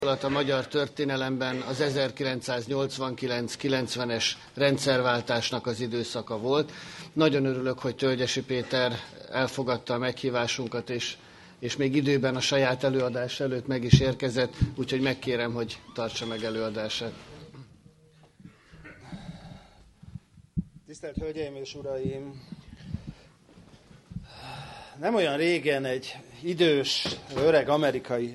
A magyar történelemben az 1989-90-es rendszerváltásnak az időszaka volt. Nagyon örülök, hogy Tölgyesi Péter elfogadta a meghívásunkat, és még időben a saját előadás előtt meg is érkezett, úgyhogy megkérem, hogy tartsa meg előadását. Tisztelt Hölgyeim és Uraim! Nem olyan régen egy idős, öreg amerikai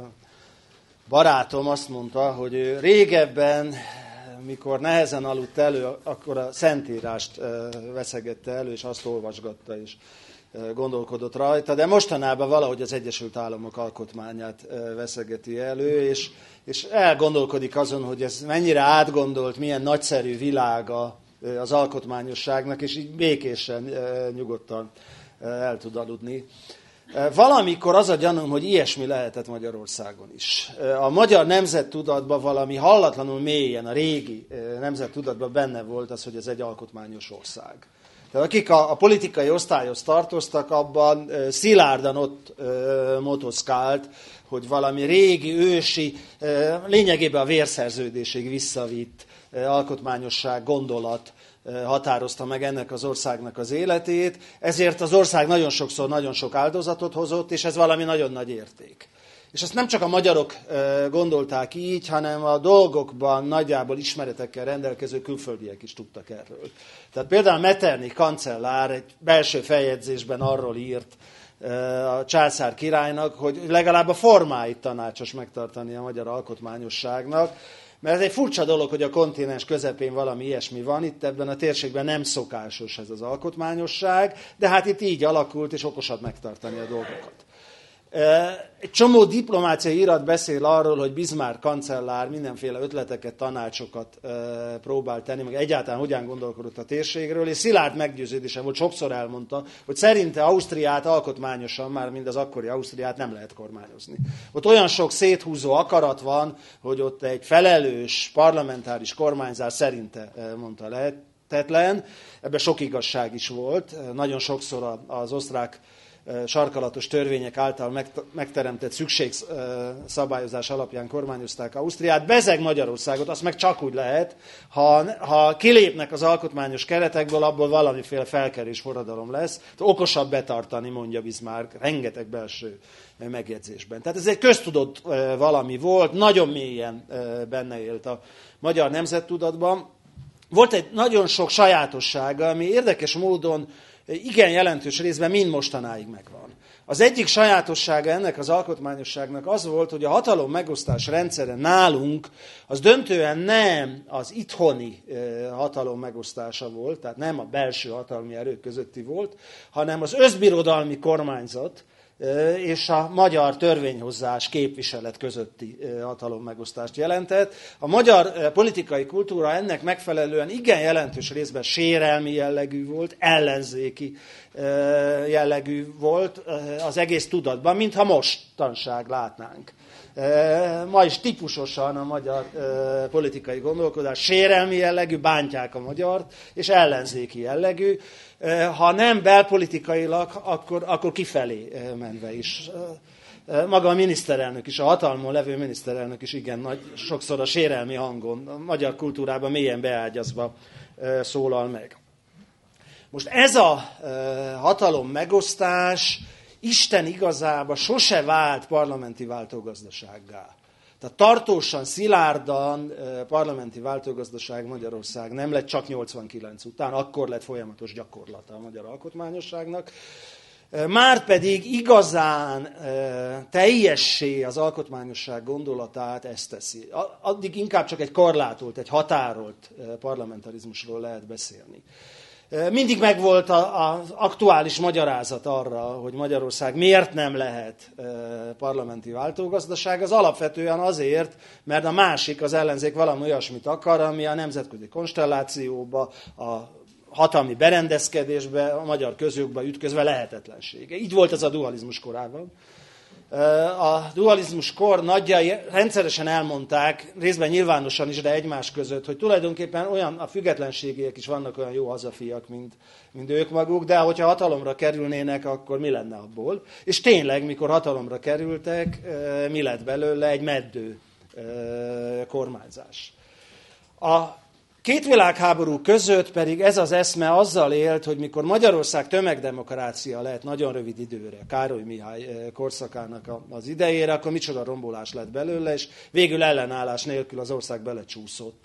barátom azt mondta, hogy ő régebben, mikor nehezen aludt elő, akkor a Szentírást veszegette elő, és azt olvasgatta, és gondolkodott rajta, de mostanában valahogy az Egyesült Államok alkotmányát veszegeti elő, és elgondolkodik azon, hogy ez mennyire átgondolt, milyen nagyszerű világa az alkotmányosságnak, és így békésen, nyugodtan el tud aludni. Valamikor az a gyanúm, hogy ilyesmi lehetett Magyarországon is. A magyar nemzettudatban valami hallatlanul mélyen, a régi nemzettudatban benne volt az, hogy ez egy alkotmányos ország. Tehát akik a politikai osztályhoz tartoztak, abban szilárdan ott motoszkált, hogy valami régi, ősi, lényegében a vérszerződésig visszavitt alkotmányosság, gondolat határozta meg ennek az országnak az életét, ezért az ország nagyon sokszor nagyon sok áldozatot hozott, és ez valami nagyon nagy érték. És ezt nem csak a magyarok gondolták így, hanem a dolgokban nagyjából ismeretekkel rendelkező külföldiek is tudtak erről. Tehát például Metternich kancellár egy belső feljegyzésben arról írt a császár királynak, hogy legalább a formáit tanácsos megtartani a magyar alkotmányosságnak, mert ez egy furcsa dolog, hogy a kontinens közepén valami ilyesmi van, itt ebben a térségben nem szokásos ez az alkotmányosság, de hát itt így alakult, és okosabb megtartani a dolgokat. Egy csomó diplomáciai irat beszél arról, hogy Bismarck kancellár mindenféle ötleteket, tanácsokat próbál tenni, meg egyáltalán hogyan gondolkodott a térségről, és szilárd meggyőződése volt, sokszor elmondta, hogy szerinte Ausztriát alkotmányosan, már mind az akkori Ausztriát nem lehet kormányozni. Ott olyan sok széthúzó akarat van, hogy ott egy felelős parlamentáris kormányzás szerinte, mondta, lehetetlen. Ebben sok igazság is volt. Nagyon sokszor az osztrák sarkalatos törvények által megteremtett szükségszabályozás alapján kormányozták Ausztriát. Bezeg Magyarországot, azt meg csak úgy lehet, ha kilépnek az alkotmányos keretekből, abból valamiféle felkelés forradalom lesz. Okosabb betartani, mondja Bismarck, rengeteg belső megjegyzésben. Tehát ez egy köztudott valami volt, nagyon mélyen benne élt a magyar nemzettudatban. Volt egy nagyon sok sajátossága, ami érdekes módon igen jelentős részben mind mostanáig megvan. Az egyik sajátossága ennek az alkotmányosságnak az volt, hogy a hatalom megosztás rendszere nálunk az döntően nem az itthoni hatalom megosztása volt, tehát nem a belső hatalmi erők közötti volt, hanem az összbirodalmi kormányzat és a magyar törvényhozás képviselet közötti hatalommegosztást jelentett. A magyar politikai kultúra ennek megfelelően igen jelentős részben sérelmi jellegű volt, ellenzéki jellegű volt az egész tudatban, mintha mostanság látnánk. Ma is típusosan a magyar politikai gondolkodás sérelmi jellegű, bántják a magyart, és ellenzéki jellegű. Ha nem belpolitikailag, akkor kifelé menve is. Maga a miniszterelnök is, a hatalmon levő miniszterelnök is igen nagy, sokszor a sérelmi hangon, a magyar kultúrában mélyen beágyazva szólal meg. Most ez a hatalom megosztás Isten igazából sose vált parlamenti váltógazdasággá. Tehát tartósan, szilárdan parlamenti váltógazdaság Magyarország nem lett csak 89 után, akkor lett folyamatos gyakorlata a magyar alkotmányosságnak. Márpedig igazán teljessé az alkotmányosság gondolatát ezt teszi. Addig inkább csak egy korlátolt, egy határolt parlamentarizmusról lehet beszélni. Mindig megvolt az aktuális magyarázat arra, hogy Magyarország miért nem lehet parlamenti váltógazdaság. Az alapvetően azért, mert a másik, az ellenzék valami olyasmit akar, ami a nemzetközi konstellációba, a hatalmi berendezkedésbe, a magyar közjogba ütközve lehetetlensége. Így volt ez a dualizmus korában. A dualizmus kor nagyjai rendszeresen elmondták, részben nyilvánosan is, de egymás között, hogy tulajdonképpen olyan a függetlenségiek is vannak olyan jó hazafiak, mint ők maguk, de hogyha hatalomra kerülnének, akkor mi lenne abból? És tényleg, mikor hatalomra kerültek, mi lett belőle? Egy meddő kormányzás. A két világháború között pedig ez az eszme azzal élt, hogy mikor Magyarország tömegdemokrácia lett nagyon rövid időre, Károly Mihály korszakának az idejére, akkor micsoda rombolás lett belőle, és végül ellenállás nélkül az ország belecsúszott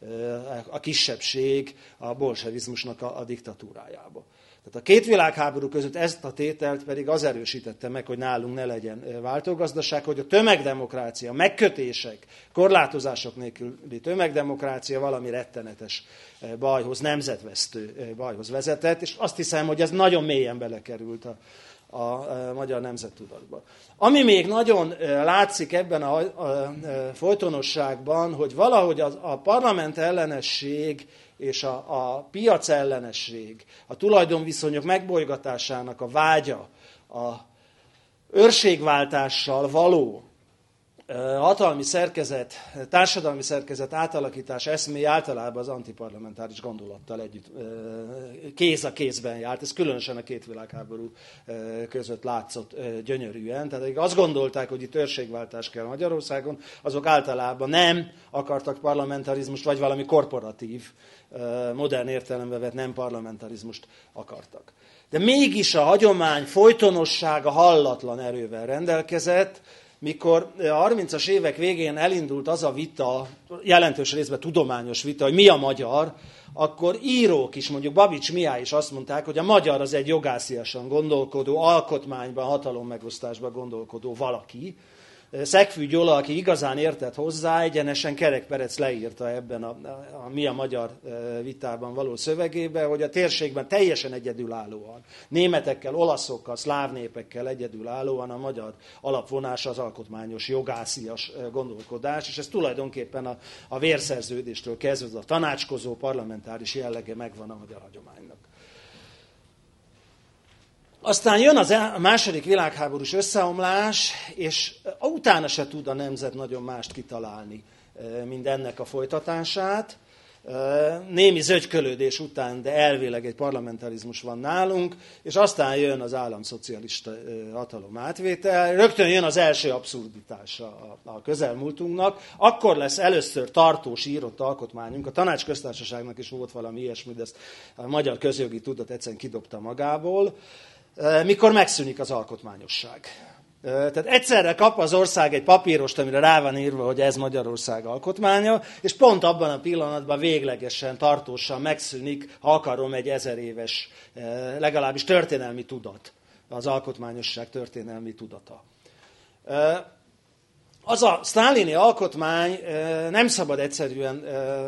a kisebbség a bolsevizmusnak a diktatúrájába. Tehát a két világháború között ezt a tételt pedig az erősítette meg, hogy nálunk ne legyen váltógazdaság, hogy a tömegdemokrácia, megkötések, korlátozások nélküli tömegdemokrácia valami rettenetes bajhoz, nemzetvesztő bajhoz vezetett, és azt hiszem, hogy ez nagyon mélyen belekerült a magyar nemzettudatba. Ami még nagyon látszik ebben a folytonosságban, hogy valahogy a parlament ellenesség és a piac ellenesség, a tulajdonviszonyok megbolygatásának a vágya, a őrségváltással való hatalmi szerkezet, társadalmi szerkezet átalakítás eszmély általában az antiparlamentáris gondolattal együtt kéz a kézben járt. Ez különösen a két világháború között látszott gyönyörűen. Tehát akik azt gondolták, hogy itt őrségváltás kell Magyarországon, azok általában nem akartak parlamentarizmust, vagy valami korporatív, modern értelembe vett nem parlamentarizmust akartak. De mégis a hagyomány folytonossága hallatlan erővel rendelkezett, mikor a 30-as évek végén elindult az a vita, jelentős részben tudományos vita, hogy mi a magyar, akkor írók is, mondjuk Babics Mihály is azt mondták, hogy a magyar az egy jogásziasan gondolkodó, alkotmányban, hatalommegosztásban gondolkodó valaki. Szegfű Gyula, aki igazán értett hozzá, egyenesen Kerek Perec leírta ebben a Mi a magyar vitában való szövegében, hogy a térségben teljesen egyedülállóan, németekkel, olaszokkal, szláv népekkel egyedülállóan a magyar alapvonása az alkotmányos, jogászias gondolkodás, és ez tulajdonképpen a vérszerződéstől kezdve a tanácskozó parlamentáris jellege megvan a magyar hagyománynak. Aztán jön a második világháborús összeomlás, és utána se tud a nemzet nagyon mást kitalálni, mint ennek a folytatását. Némi zögykölődés után, de elvileg egy parlamentarizmus van nálunk, és aztán jön az államszocialista hatalom átvétel. Rögtön jön az első abszurditása a közelmúltunknak. Akkor lesz először tartós írott alkotmányunk. A Tanácsköztársaságnak is volt valami ilyesmi, de ezt a magyar közjogi tudat egyszerűen kidobta magából. Mikor megszűnik az alkotmányosság. Tehát egyszerre kap az ország egy papírost, amire rá van írva, hogy ez Magyarország alkotmánya, és pont abban a pillanatban véglegesen, tartósan megszűnik, ha akarom, egy 1000 éves, legalábbis történelmi tudat, az alkotmányosság történelmi tudata. Az a sztálini alkotmány nem szabad egyszerűen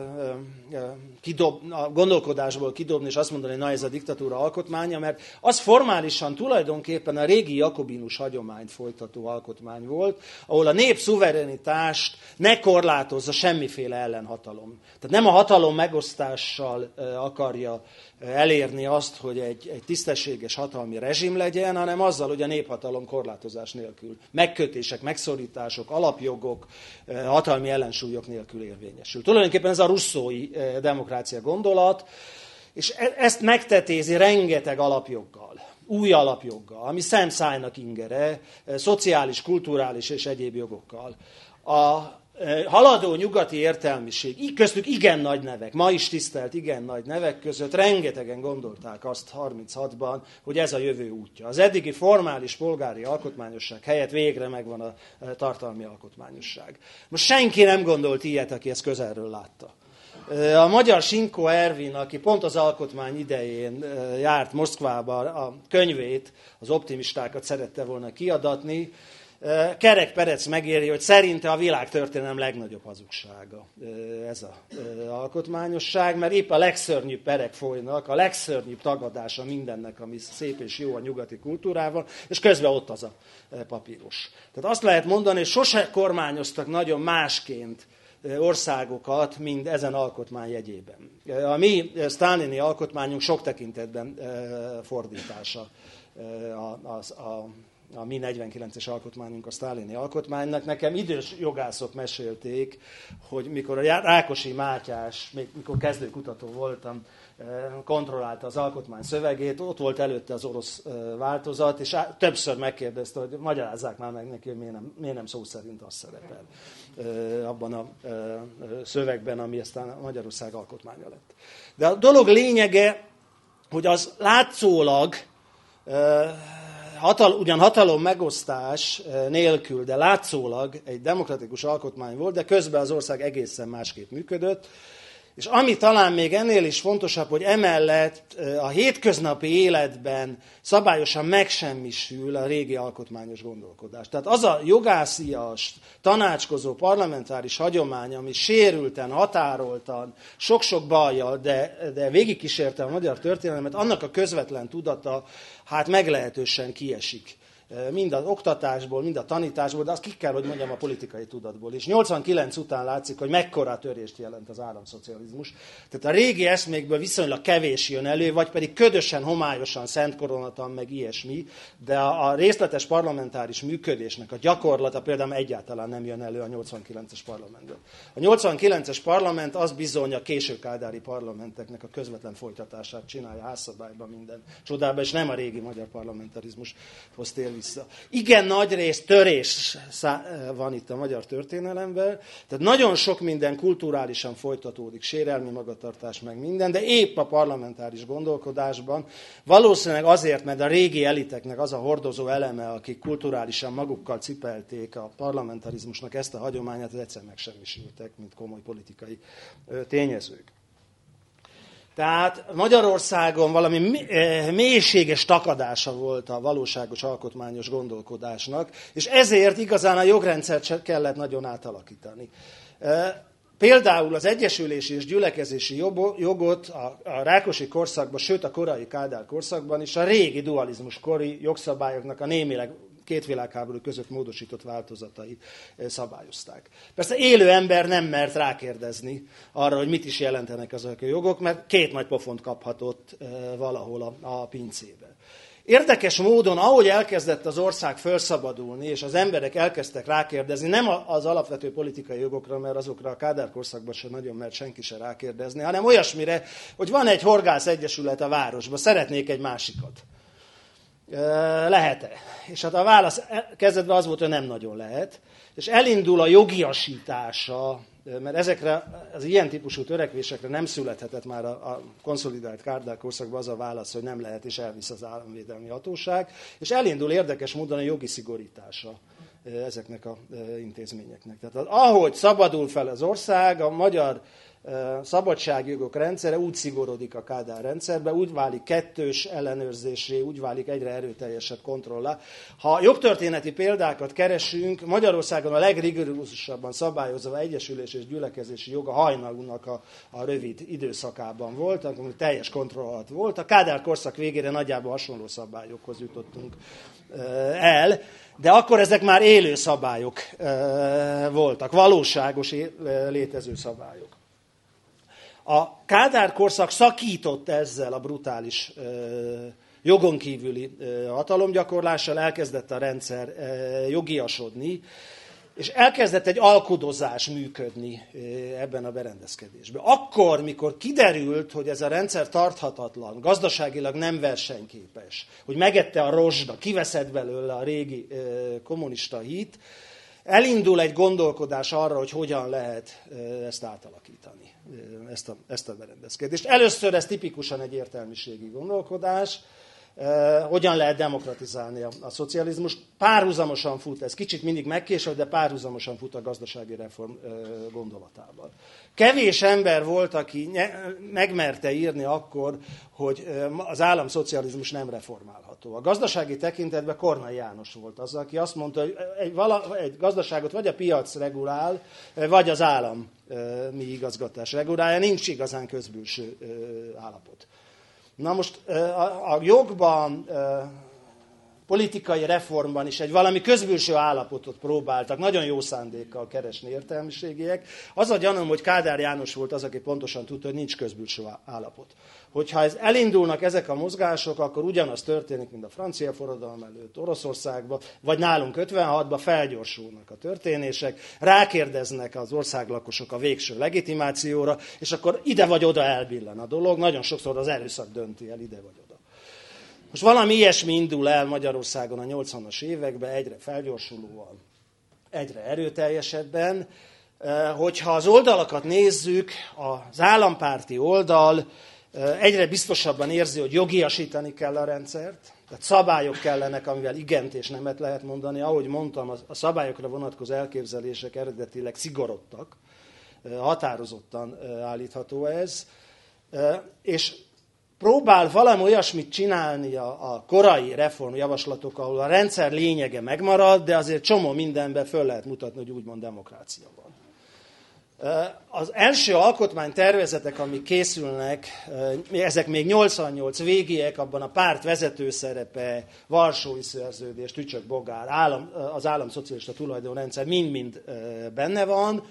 a gondolkodásból kidobni, és azt mondani, hogy na ez a diktatúra alkotmánya, mert az formálisan tulajdonképpen a régi jakobinus hagyományt folytató alkotmány volt, ahol a nép szuverenitást ne korlátozza semmiféle ellenhatalom. Tehát nem a hatalom megosztással akarja elérni azt, hogy egy tisztességes hatalmi rezsim legyen, hanem azzal, hogy a néphatalom korlátozás nélkül, megkötések, megszorítások, alapjogok, hatalmi ellensúlyok nélkül érvényesül. Tulajdonképpen ez a russzói demokrácia gondolat, és ezt megtetézi rengeteg alapjoggal, új alapjoggal, ami szemszájnak ingere, szociális, kulturális és egyéb jogokkal. A haladó nyugati értelmiség, köztük igen nagy nevek, ma is tisztelt igen nagy nevek között rengetegen gondolták azt 36-ban, hogy ez a jövő útja. Az eddigi formális polgári alkotmányosság helyett végre megvan a tartalmi alkotmányosság. Most senki nem gondolt ilyet, aki ezt közelről látta. A magyar Sinkó Ervin, aki pont az alkotmány idején járt Moszkvába, a könyvét, az optimistákat szerette volna kiadatni, Kerek Perec megéri, hogy szerinte a világtörténelem legnagyobb hazugsága ez az alkotmányosság, mert épp a legszörnyűbb perek folynak, a legszörnyűbb tagadása mindennek, ami szép és jó a nyugati kultúrában, és közben ott az a papírus. Tehát azt lehet mondani, hogy sose kormányoztak nagyon másként országokat, mint ezen alkotmány jegyében. A mi sztálini alkotmányunk sok tekintetben fordítása a mi 49-es alkotmányunk a sztálini alkotmánynak. Nekem idős jogászok mesélték, hogy mikor a Rákosi Mátyás, még mikor kezdőkutató voltam, kontrollálta az alkotmány szövegét, ott volt előtte az orosz változat, és többször megkérdezte, hogy magyarázzák már meg neki, hogy miért nem szó szerint az szerepel abban a szövegben, ami aztán Magyarország alkotmánya lett. De a dolog lényege, hogy az látszólag ugyan hatalom megosztás nélkül, de látszólag egy demokratikus alkotmány volt, de közben az ország egészen másképp működött. És ami talán még ennél is fontosabb, hogy emellett a hétköznapi életben szabályosan megsemmisül a régi alkotmányos gondolkodás. Tehát az a jogászias, tanácskozó, parlamentáris hagyomány, ami sérülten, határoltan, sok-sok bajjal, de végigkísérte a magyar történelmet, annak a közvetlen tudata hát meglehetősen kiesik. Mind az oktatásból, mind a tanításból, de azt ki kell, hogy mondjam, a politikai tudatból. És 89 után látszik, hogy mekkora törést jelent az államszocializmus. Tehát a régi eszmékből viszonylag kevés jön elő, vagy pedig ködösen, homályosan, Szent Koronatan, meg ilyesmi, de a részletes parlamentáris működésnek a gyakorlata például egyáltalán nem jön elő a 89-es parlamentből. A 89-es parlament az bizony a késő kádári parlamenteknek a közvetlen folytatását csinálja házszabályban minden csodában, és nem a régi magyar parlamentarizmushoz tér vissza. Igen, nagy rész törés van itt a magyar történelemben, tehát nagyon sok minden kulturálisan folytatódik, sérelmi magatartás meg minden, de épp a parlamentáris gondolkodásban, valószínűleg azért, mert a régi eliteknek az a hordozó eleme, akik kulturálisan magukkal cipelték a parlamentarizmusnak ezt a hagyományát, egyszer megsemmisültek, mint komoly politikai tényezők. Tehát Magyarországon valami mélységes takadása volt a valóságos alkotmányos gondolkodásnak, és ezért igazán a jogrendszert kellett nagyon átalakítani. Például az egyesülési és gyülekezési jogot a Rákosi korszakban, sőt a korai Kádár korszakban is a régi dualizmus kori jogszabályoknak a némileg két világháború között módosított változatai szabályozták. Persze élő ember nem mert rákérdezni arra, hogy mit is jelentenek azok a jogok, mert két nagy pofont kaphatott valahol a pincébe. Érdekes módon, ahogy elkezdett az ország felszabadulni, és az emberek elkezdtek rákérdezni, nem az alapvető politikai jogokra, mert azokra a Kádár korszakban sem nagyon mert senki se rákérdezni, hanem olyasmire, hogy van egy horgász egyesület a városban, szeretnék egy másikat. Lehet-e? És hát a válasz kezdetben az volt, hogy nem nagyon lehet. És elindul a jogiasítása, mert ezekre az ilyen típusú törekvésekre nem születhetett már a konszolidált Kádár korszakban az a válasz, hogy nem lehet, és elvisz az államvédelmi hatóság. És elindul érdekes módon a jogi szigorítása ezeknek az intézményeknek. Tehát ahogy szabadul fel az ország, a magyar szabadságjogok rendszere úgy szigorodik a Kádár rendszerbe, úgy válik kettős ellenőrzésé, úgy válik egyre erőteljesebb kontrollá. Ha jogtörténeti példákat keresünk, Magyarországon a legrigorózusabban szabályozva egyesülés és gyülekezési jog a hajnalúnak a rövid időszakában volt, amikor teljes kontroll alatt volt. A Kádár korszak végére nagyjából hasonló szabályokhoz jutottunk el, de akkor ezek már élő szabályok voltak, valóságos létező szabályok. A Kádár korszak szakított ezzel a brutális jogon kívüli hatalomgyakorlással, elkezdett a rendszer jogiasodni, és elkezdett egy alkudozás működni ebben a berendezkedésben. Akkor, mikor kiderült, hogy ez a rendszer tarthatatlan, gazdaságilag nem versenyképes, hogy megette a rozsda, kiveszett belőle a régi kommunista hit, elindul egy gondolkodás arra, hogy hogyan lehet ezt átalakítani, ezt a berendezkedést. Először ez tipikusan egy értelmiségi gondolkodás, hogyan lehet demokratizálni a szocializmust. Párhuzamosan fut, ez kicsit mindig megkéső, de párhuzamosan fut a gazdasági reform gondolatával. Kevés ember volt, aki megmerte írni akkor, hogy az államszocializmus nem reformálható. A gazdasági tekintetben Kornai János volt az, aki azt mondta, hogy egy gazdaságot vagy a piac regulál, vagy az állami igazgatás regulálja, nincs igazán közbülső állapot. Na most a jogban politikai reformban is egy valami közbülső állapotot próbáltak nagyon jó szándékkal keresni értelmiségiek. Az a gyanúm, hogy Kádár János volt az, aki pontosan tudta, hogy nincs közbülső állapot. Hogyha elindulnak ezek a mozgások, akkor ugyanaz történik, mint a francia forradalom előtt Oroszországban, vagy nálunk 56-ban felgyorsulnak a történések, rákérdeznek az országlakosok a végső legitimációra, és akkor ide vagy oda elbillen a dolog. Nagyon sokszor az erőszak dönti el ide vagy oda. Most valami ilyesmi indul el Magyarországon a 80-as években, egyre felgyorsulóan, egyre erőteljesebben. Hogyha az oldalakat nézzük, az állampárti oldal egyre biztosabban érzi, hogy jogiasítani kell a rendszert, tehát szabályok kellenek, amivel igent és nemet lehet mondani. Ahogy mondtam, a szabályokra vonatkozó elképzelések eredetileg szigorodtak, határozottan állítható ez, és próbál valami olyasmit csinálni a korai reformjavaslatok, ahol a rendszer lényege megmarad, de azért csomó mindenben föl lehet mutatni, hogy úgymond demokrácia van. Az első alkotmánytervezetek, amik készülnek, ezek még 88 végiek, abban a párt vezető szerepe, Varsói Szerződés, Tücsök-Bogár, az államszocialista tulajdonrendszer mind-mind benne van.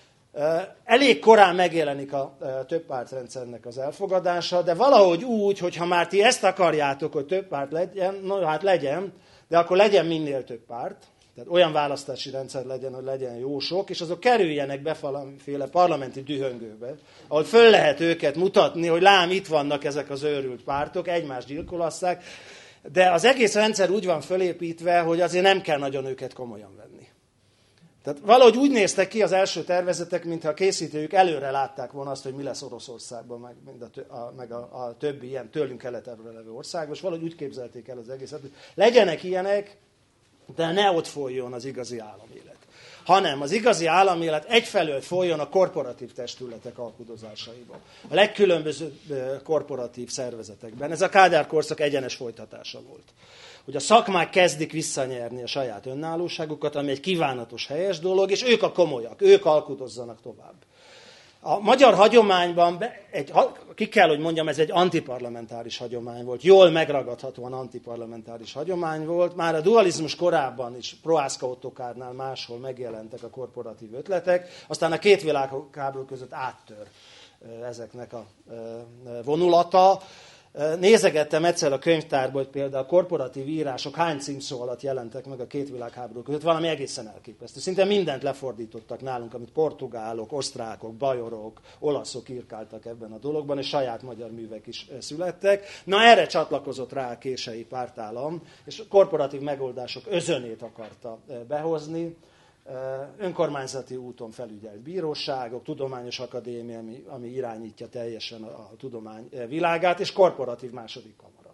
Elég korán megjelenik a többpártrendszernek az elfogadása, de valahogy úgy, hogy ha már ti ezt akarjátok, hogy több párt legyen, no hát legyen, de akkor legyen minél több párt, tehát olyan választási rendszer legyen, hogy legyen jó sok, és azok kerüljenek be valamiféle parlamenti dühöngőbe, ahol föl lehet őket mutatni, hogy lám, itt vannak ezek az őrült pártok, egymást gyilkolasszák, de az egész rendszer úgy van fölépítve, hogy azért nem kell nagyon őket komolyan venni. Tehát valahogy úgy néztek ki az első tervezetek, mintha a készítőjük előre látták volna azt, hogy mi lesz Oroszországban, meg a többi ilyen tőlünk keletre levő országban, és valahogy úgy képzelték el az egészet, hogy legyenek ilyenek, de ne ott folyjon az igazi államélet. Hanem az igazi államélet egyfelől folyjon a korporatív testületek alkudozásaiba. A legkülönbözőbb korporatív szervezetekben. Ez a Kádár korszak egyenes folytatása volt. Hogy a szakmák kezdik visszanyerni a saját önállóságukat, ami egy kívánatos, helyes dolog, és ők a komolyak, ők alkudozzanak tovább. A magyar hagyományban, ki kell, hogy mondjam, ez egy antiparlamentáris hagyomány volt, jól megragadhatóan antiparlamentáris hagyomány volt. Már a dualizmus korában is Prohászka Ottokárnál máshol megjelentek a korporatív ötletek, aztán a két világháború között áttör ezeknek a vonulata. Nézegettem egyszer a könyvtárban, hogy például a korporatív írások hány címszó alatt jelentek meg a két világháború között, valami egészen elképesztő. Szinte mindent lefordítottak nálunk, amit portugálok, osztrákok, bajorok, olaszok írkáltak ebben a dologban, és saját magyar művek is születtek. Na erre csatlakozott rá a kései pártállam, és korporatív megoldások özönét akarta behozni. Önkormányzati úton felügyelt bíróságok, tudományos akadémia, ami irányítja teljesen a tudomány világát, és korporatív második kamara.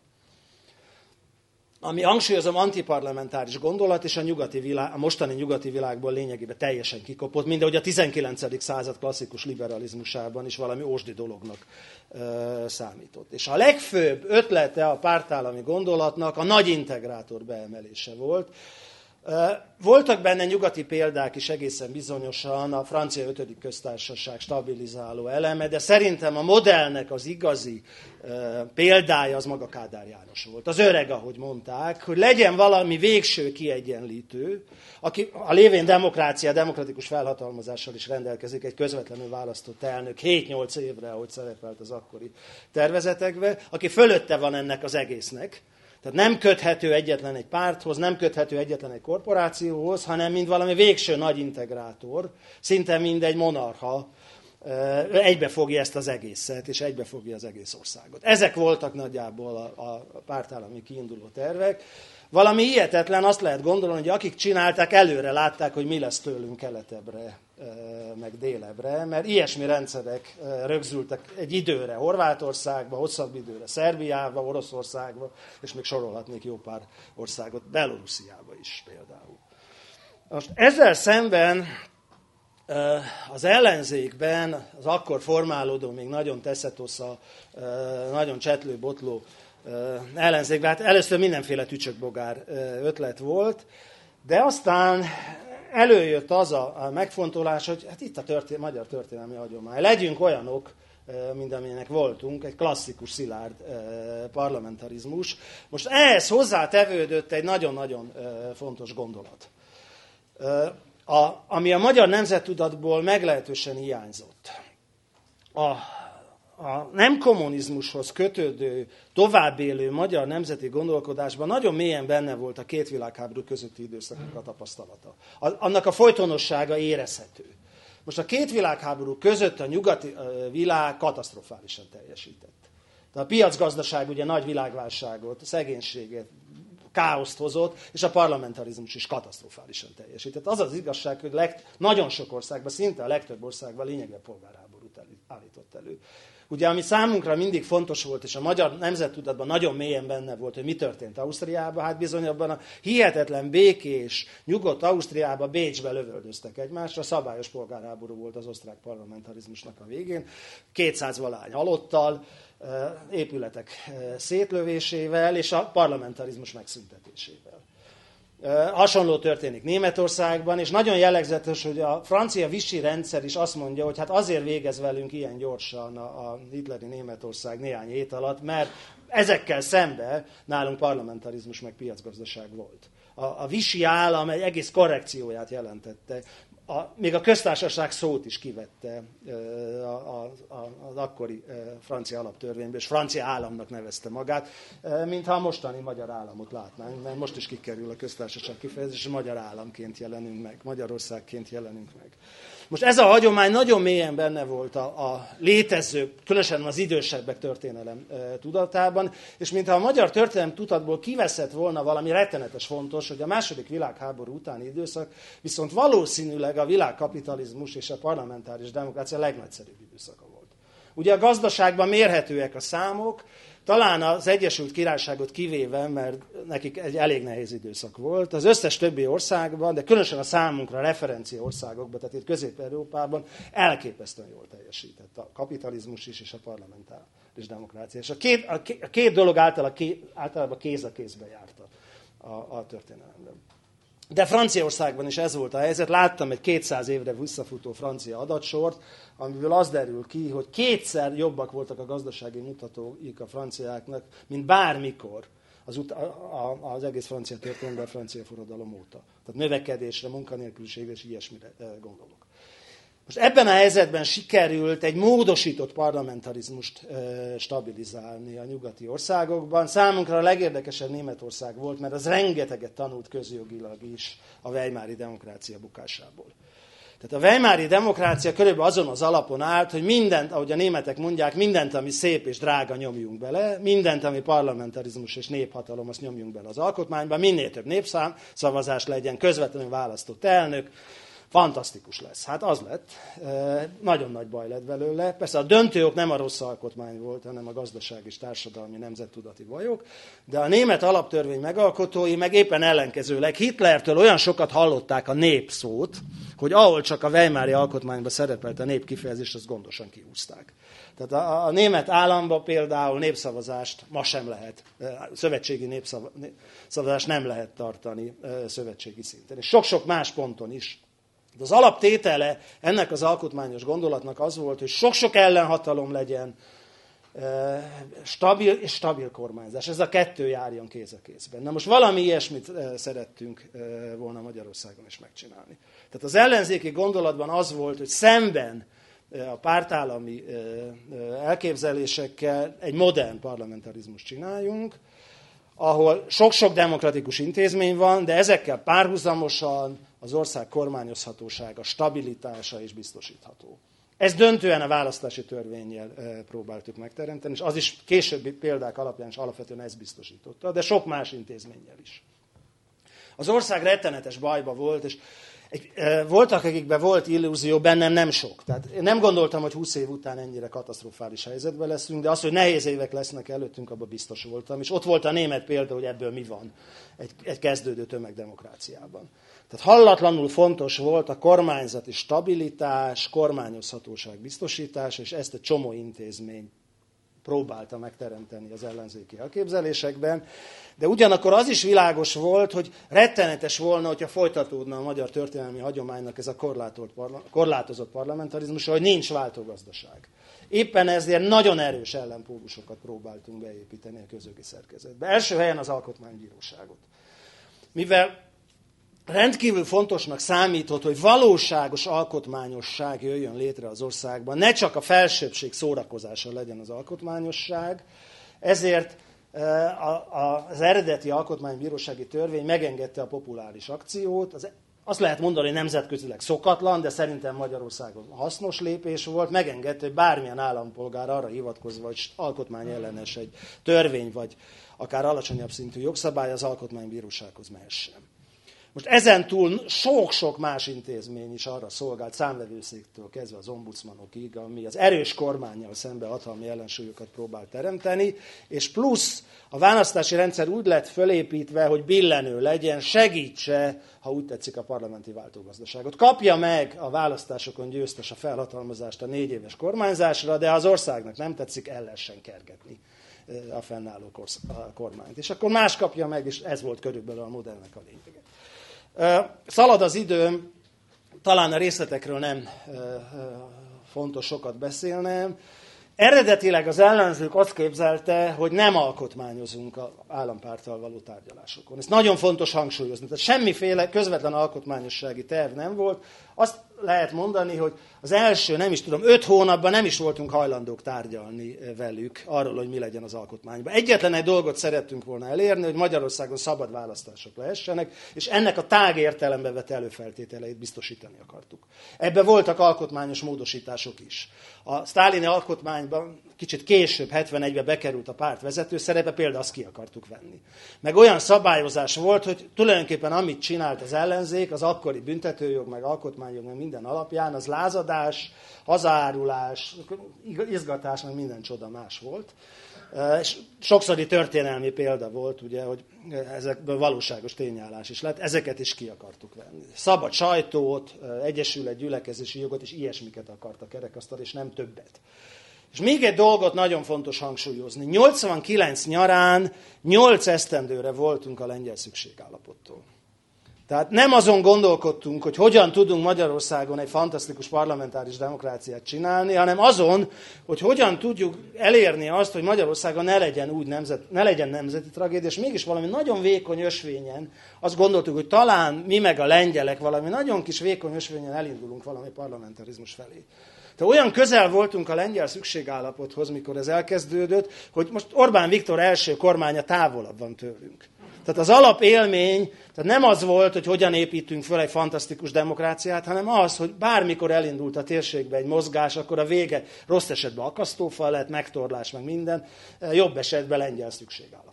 Ami hangsúlyozom, antiparlamentáris gondolat, és a mostani nyugati világból lényegében teljesen kikopott, mindahogy a 19. század klasszikus liberalizmusában is valami ósdi dolognak számított. És a legfőbb ötlete a pártállami gondolatnak a nagy integrátor beemelése volt. Voltak benne nyugati példák is egészen bizonyosan, a francia 5. köztársaság stabilizáló eleme, de szerintem a modellnek az igazi példája az maga Kádár János volt. Az öreg, ahogy mondták, hogy legyen valami végső kiegyenlítő, aki a lévén demokrácia, demokratikus felhatalmazással is rendelkezik, egy közvetlenül választott elnök 7-8 évre, ahogy szerepelt az akkori tervezetekben, aki fölötte van ennek az egésznek. Tehát nem köthető egyetlen egy párthoz, nem köthető egyetlen egy korporációhoz, hanem mint valami végső nagy integrátor, szinte mind egy monarcha, egybefogja ezt az egészet, és egybefogja az egész országot. Ezek voltak nagyjából a pártállami kiinduló tervek. Valami hihetetlen, azt lehet gondolni, hogy akik csinálták, előre látták, hogy mi lesz tőlünk keletebbre, meg délebre, mert ilyesmi rendszerek rögzültek egy időre Horvátországba, hosszabb időre Szerbiába, Oroszországba, és még sorolhatnék jó pár országot, Belorussziába is például. Most ezzel szemben az ellenzékben az akkor formálódó, még nagyon teszetosza, nagyon csetlő-botló ellenzékben, hát először mindenféle tücsökbogár ötlet volt, de aztán előjött az a megfontolás, hogy hát itt a magyar történelmi hagyomány. Legyünk olyanok, mint amilyenek voltunk, egy klasszikus szilárd parlamentarizmus. Most ehhez hozzátevődött egy nagyon-nagyon fontos gondolat, ami a magyar nemzettudatból meglehetősen hiányzott. A nem kommunizmushoz kötődő, továbbélő magyar nemzeti gondolkodásban nagyon mélyen benne volt a két világháború közötti időszaknak a tapasztalata. Annak a folytonossága érezhető. Most a két világháború között a nyugati világ katasztrofálisan teljesített. A piacgazdaság ugye nagy világválságot, szegénységet, káoszt hozott, és a parlamentarizmus is katasztrofálisan teljesített. Az az igazság, hogy nagyon sok országban, szinte a legtöbb országban lényegében polgárháborút állított elő. Ugye, ami számunkra mindig fontos volt, és a magyar nemzettudatban nagyon mélyen benne volt, hogy mi történt Ausztriában, hát bizony abban a hihetetlen békés, nyugodt Ausztriában, Bécsbe lövöldöztek egymásra, szabályos polgárháború volt az osztrák parlamentarizmusnak a végén, 200 valány halottal, épületek szétlövésével és a parlamentarizmus megszüntetésével. Hasonló történik Németországban, és nagyon jellegzetes, hogy a francia Vichy rendszer is azt mondja, hogy hát azért végez velünk ilyen gyorsan a hitleri Németország néhány hét alatt, mert ezekkel szemben nálunk parlamentarizmus meg piacgazdaság volt. A Vichy állam egy egész korrekcióját jelentette. Még a köztársaság szót is kivette az akkori francia alaptörvényből, és francia államnak nevezte magát, mintha a mostani magyar államot látnánk, mert most is kikerül a köztársaság kifejezés, és magyar államként jelenünk meg, Magyarországként jelenünk meg. Most ez a hagyomány nagyon mélyen benne volt a létező, különösen az idősebbek történelem tudatában, és mintha a magyar történelem tudatból kiveszett volna valami rettenetes fontos, hogy a második világháború utáni időszak viszont valószínűleg a világkapitalizmus és a parlamentáris demokrácia legnagyszerűbb időszaka volt. Ugye a gazdaságban mérhetőek a számok, talán az Egyesült Királyságot kivéve, mert nekik egy elég nehéz időszak volt. Az összes többi országban, de különösen a számunkra referencia országokban, tehát itt Közép-Európában elképesztően jól teljesített a kapitalizmus is és a parlamentáris demokrácia. És a két dolog általában kéz a kézbe járt a történelemben. De Franciaországban is ez volt a helyzet. Láttam egy 200 évre visszafutó francia adatsort, amiből az derül ki, hogy kétszer jobbak voltak a gazdasági mutatóik a franciáknak, mint bármikor az egész francia történelemben a francia forradalom óta. Tehát növekedésre, munkanélküliségre és ilyesmire gondolok. Most ebben a helyzetben sikerült egy módosított parlamentarizmust stabilizálni a nyugati országokban. Számunkra a legérdekesebb Németország volt, mert az rengeteget tanult közjogilag is a weimári demokrácia bukásából. Tehát a weimári demokrácia körülbelül azon az alapon állt, hogy mindent, ahogy a németek mondják, mindent, ami szép és drága, nyomjunk bele, mindent, ami parlamentarizmus és néphatalom, azt nyomjunk bele az alkotmányba, minél több népszavazás legyen, közvetlenül választott elnök, fantasztikus lesz. Hát az lett. Nagyon nagy baj lett belőle. Persze a döntő ok nem a rossz alkotmány volt, hanem a gazdasági és társadalmi nemzettudati bajok, de a német alaptörvény megalkotói meg éppen ellenkezőleg Hitlertől olyan sokat hallották a nép szót, hogy ahol csak a weimári alkotmányban szerepelt a nép kifejezés, azt gondosan kiúzták. Tehát a német államban például népszavazást ma sem lehet, szövetségi népszavazást nem lehet tartani szövetségi szinten. És sok-sok más ponton is. De az alaptétele ennek az alkotmányos gondolatnak az volt, hogy sok-sok ellenhatalom legyen, stabil kormányzás. Ez a kettő járjon kéz a kézben. Na most valami ilyesmit szerettünk volna Magyarországon is megcsinálni. Tehát az ellenzéki gondolatban az volt, hogy szemben a pártállami elképzelésekkel egy modern parlamentarizmust csináljunk, ahol sok-sok demokratikus intézmény van, de ezekkel párhuzamosan az ország kormányozhatósága, stabilitása is biztosítható. Ezt döntően a választási törvénnyel próbáltuk megteremteni, és az is későbbi példák alapján is alapvetően ezt biztosította, de sok más intézménnyel is. Az ország rettenetes bajba volt, és voltak, akikben volt illúzió, bennem nem sok. Tehát én nem gondoltam, hogy 20 év után ennyire katasztrofális helyzetben leszünk, de az, hogy nehéz évek lesznek előttünk, abban biztos voltam. És ott volt a német példa, hogy ebből mi van egy kezdődő tömegdemokráciában. Tehát hallatlanul fontos volt a kormányzati stabilitás, kormányozhatóság biztosítása, és ezt egy csomó intézmény próbálta megteremteni az ellenzéki elképzelésekben, de ugyanakkor az is világos volt, hogy rettenetes volna, hogyha folytatódna a magyar történelmi hagyománynak ez a korlátozott parlamentarizmus, hogy nincs váltógazdaság. Éppen ezért nagyon erős ellenpólusokat próbáltunk beépíteni a közjogi szerkezetbe. Első helyen az alkotmánybíróságot. Mivel rendkívül fontosnak számított, hogy valóságos alkotmányosság jöjjön létre az országban, ne csak a felsőbbség szórakozása legyen az alkotmányosság, ezért az eredeti alkotmánybírósági törvény megengedte a populáris akciót. Azt lehet mondani, hogy nemzetközileg szokatlan, de szerintem Magyarországon hasznos lépés volt, megengedte, hogy bármilyen állampolgár arra hivatkozva, hogy alkotmányellenes egy törvény, vagy akár alacsonyabb szintű jogszabály, az alkotmánybírósághoz mehessen. Most ezen túl sok-sok más intézmény is arra szolgált, számvevőszéktől kezdve az ombudsmanokig, ami az erős kormánnyal szemben hatalmi ellensúlyokat próbál teremteni, és plusz a választási rendszer úgy lett fölépítve, hogy billenő legyen, segítse, ha úgy tetszik, a parlamenti váltógazdaságot. Kapja meg a választásokon győztes a felhatalmazást a 4 éves kormányzásra, de az országnak nem tetszik, el lehessen kergetni a fennálló kormányt. És akkor más kapja meg, és ez volt körülbelül a modellnek a lényege. Szalad az időm, talán a részletekről nem fontos sokat beszélnem. Eredetileg az ellenzők azt képzelte, hogy nem alkotmányozunk az állampárttal való tárgyalásokon. Ez nagyon fontos hangsúlyozni. Tehát semmiféle közvetlen alkotmányossági terv nem volt. Azt lehet mondani, hogy az első, 5 hónapban nem is voltunk hajlandók tárgyalni velük arról, hogy mi legyen az alkotmányban. Egyetlen egy dolgot szerettünk volna elérni, hogy Magyarországon szabad választások lehessenek, és ennek a tág értelembe vett előfeltételeit biztosítani akartuk. Ebben voltak alkotmányos módosítások is. A sztálini alkotmányban kicsit később, 71-ben bekerült a párt vezető szerepe, például azt ki akartuk venni. Meg olyan szabályozás volt, hogy tulajdonképpen amit csinált az ellenzék, az akkori büntetőjog, meg alkotmányjog, meg minden alapján, az lázadás, hazaárulás, izgatás, meg minden csoda más volt. És sokszori történelmi példa volt, ugye, hogy ezekből valóságos tényállás is lett, ezeket is ki akartuk venni. Szabad sajtót, egyesület, gyülekezési jogot, és ilyesmiket akart a kerekasztal, és nem többet. És még egy dolgot nagyon fontos hangsúlyozni. 89 nyarán 8 esztendőre voltunk a lengyel szükségállapottól. Tehát nem azon gondolkodtunk, hogy hogyan tudunk Magyarországon egy fantasztikus parlamentáris demokráciát csinálni, hanem azon, hogy hogyan tudjuk elérni azt, hogy Magyarországon ne legyen nemzeti tragédia, és mégis valami nagyon vékony ösvényen azt gondoltuk, hogy talán mi meg a lengyelek valami nagyon kis vékony ösvényen elindulunk valami parlamentarizmus felé. Tehát olyan közel voltunk a lengyel szükségállapothoz, mikor ez elkezdődött, hogy most Orbán Viktor első kormánya távolabb van tőlünk. Tehát az alapélmény, tehát nem az volt, hogy hogyan építünk föl egy fantasztikus demokráciát, hanem az, hogy bármikor elindult a térségbe egy mozgás, akkor a vége rossz esetben akasztófal lett, megtorlás, meg minden, jobb esetben lengyel szükségállapot.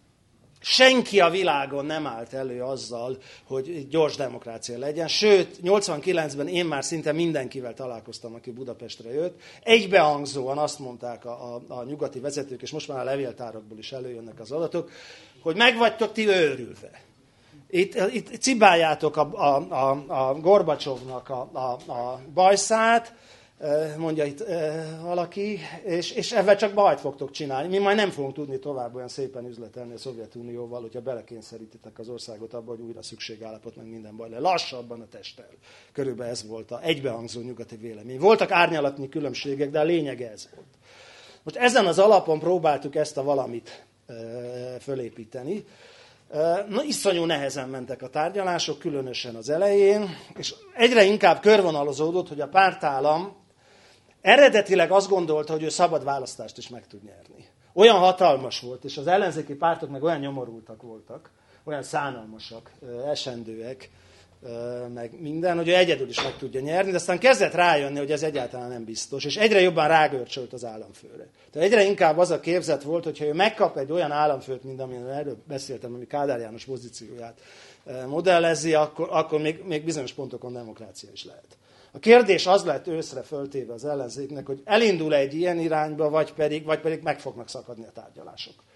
Senki a világon nem állt elő azzal, hogy gyors demokrácia legyen. Sőt, 89-ben én már szinte mindenkivel találkoztam, aki Budapestre jött. Egybehangzóan azt mondták a nyugati vezetők, és most már a levéltárakból is előjönnek az adatok, hogy meg vagytok ti őrülve. Itt cibáljátok a Gorbacsovnak a bajszát, mondja itt valaki, és ebben csak bajt fogtok csinálni. Mi majd nem fogunk tudni tovább olyan szépen üzletelni a Szovjetunióval, hogyha belekényszerítitek az országot abba, hogy újra szükségállapot, meg minden baj le. Lassabban a testtel. Körülbelül ez volt a egybehangzó nyugati vélemény. Voltak árnyalatnyi különbségek, de a lényege ez volt. Most ezen az alapon próbáltuk ezt a valamit fölépíteni. Iszonyú nehezen mentek a tárgyalások, különösen az elején, és egyre inkább körvonalazódott, hogy a pártállam eredetileg azt gondolta, hogy ő szabad választást is meg tud nyerni. Olyan hatalmas volt, és az ellenzéki pártok meg olyan nyomorultak voltak, olyan szánalmasak, esendőek, meg minden, hogy ő egyedül is meg tudja nyerni, de aztán kezdett rájönni, hogy ez egyáltalán nem biztos, és egyre jobban rágörcsölt az államfőre. Tehát egyre inkább az a képzet volt, hogyha ő megkap egy olyan államfőt, mint amilyen erről beszéltem, ami Kádár János pozícióját modellezi, akkor még bizonyos pontokon demokrácia is lehet. A kérdés az lett őszre föltéve az ellenzéknek, hogy elindul egy ilyen irányba, vagy pedig meg fognak szakadni a tárgyalások.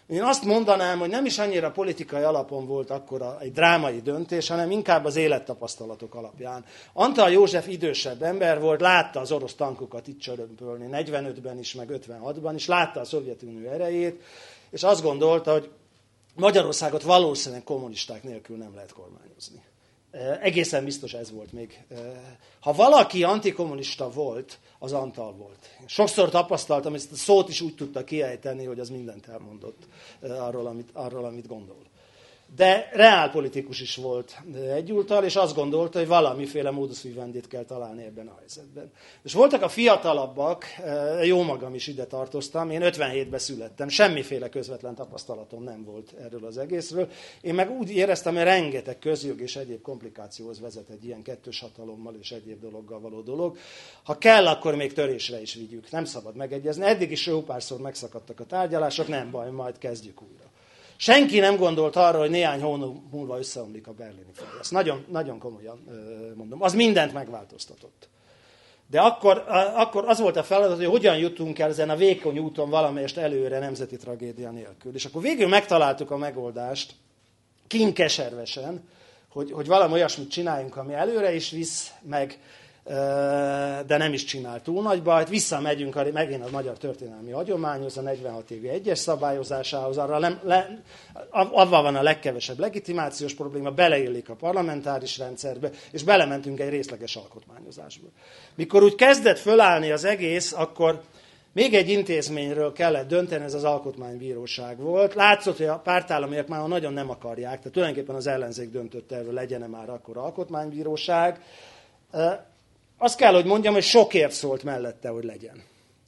Én azt mondanám, hogy nem is annyira politikai alapon volt akkor egy drámai döntés, hanem inkább az élettapasztalatok alapján. Antal József idősebb ember volt, látta az orosz tankokat itt csörömpölni 45-ben is, meg 56-ban is, látta a Szovjetunió erejét, és azt gondolta, hogy Magyarországot valószínűleg kommunisták nélkül nem lehet kormányozni. Egészen biztos ez volt még. Ha valaki antikommunista volt, az Antal volt. Sokszor tapasztaltam, ezt a szót is úgy tudta kiejteni, hogy az mindent elmondott arról, amit gondol. De reálpolitikus is volt egyúttal, és azt gondolta, hogy valamiféle modus vivendit kell találni ebben a helyzetben. És voltak a fiatalabbak, jó magam is ide tartoztam, én 57-ben születtem, semmiféle közvetlen tapasztalatom nem volt erről az egészről. Én meg úgy éreztem, hogy rengeteg közjog és egyéb komplikációhoz vezet egy ilyen kettős hatalommal és egyéb dologgal való dolog. Ha kell, akkor még törésre is vigyük, nem szabad megegyezni. Eddig is jó párszor megszakadtak a tárgyalások, nem baj, majd kezdjük újra. Senki nem gondolt arra, hogy néhány hónap múlva összeomlik a berlini fal. Ezt nagyon, nagyon komolyan mondom. Az mindent megváltoztatott. De akkor az volt a feladat, hogy hogyan jutunk el ezen a vékony úton valamelyest előre nemzeti tragédia nélkül. És akkor végül megtaláltuk a megoldást, kínkeservesen, hogy valami olyasmit csináljunk, ami előre is visz, de nem is csinál túl nagy bajt. Visszamegyünk megint a magyar történelmi hagyományhoz, a 46 évi egyes szabályozásához, avval van a legkevesebb legitimációs probléma, beleillik a parlamentáris rendszerbe, és belementünk egy részleges alkotmányozásba. Mikor úgy kezdett fölállni az egész, akkor még egy intézményről kellett dönteni, ez az alkotmánybíróság volt. Látszott, hogy a pártállamiak már nagyon nem akarják, tehát tulajdonképpen az ellenzék döntött erről, legyen-e már akkor alkotmánybíróság. Azt kell, hogy mondjam, hogy sok érv szólt mellette, hogy legyen.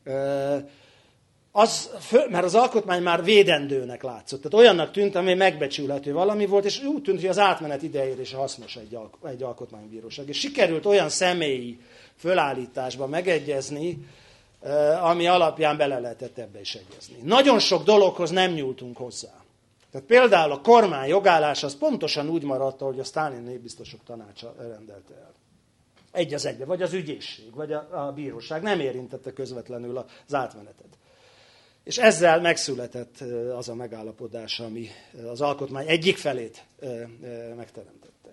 Mert az alkotmány már védendőnek látszott. Tehát olyannak tűnt, ami megbecsülhető valami volt, és úgy tűnt, hogy az átmenet idejére is hasznos egy alkotmánybíróság. És sikerült olyan személyi fölállításba megegyezni, ami alapján bele lehetett ebbe is egyezni. Nagyon sok dologhoz nem nyúltunk hozzá. Tehát például a kormány jogállás az pontosan úgy maradt, ahogy a Sztálin népbiztosok tanácsa rendelte el. Egy az egybe, vagy az ügyészség, vagy a bíróság nem érintette közvetlenül az átmenetet. És ezzel megszületett az a megállapodás, ami az alkotmány egyik felét megteremtette.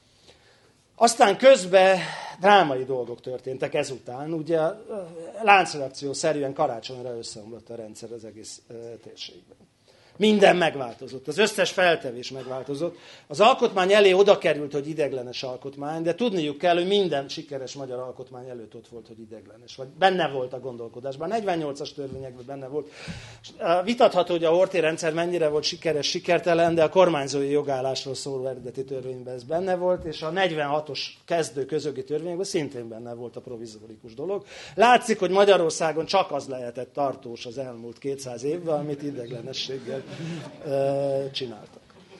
Aztán közben drámai dolgok történtek ezután. Ugye láncreakció szerűen karácsonyra összeomlott a rendszer az egész térségben. Minden megváltozott, az összes feltevés megváltozott. Az alkotmány elé oda került, hogy ideiglenes alkotmány, de tudniuk kell, hogy minden sikeres magyar alkotmány előtt ott volt, hogy ideiglenes. Vagy benne volt a gondolkodásban. 48-as törvényekben benne volt. Vitatható, hogy a Horthy rendszer mennyire volt sikeres, sikertelen, de a kormányzói jogállásról szóló eredeti törvényben ez benne volt, és a 46-os kezdő közjogi törvényekben szintén benne volt a provizorikus dolog. Látszik, hogy Magyarországon csak az lehetett tartós az elmúlt 200 évben, amit ideiglenességgel csináltak.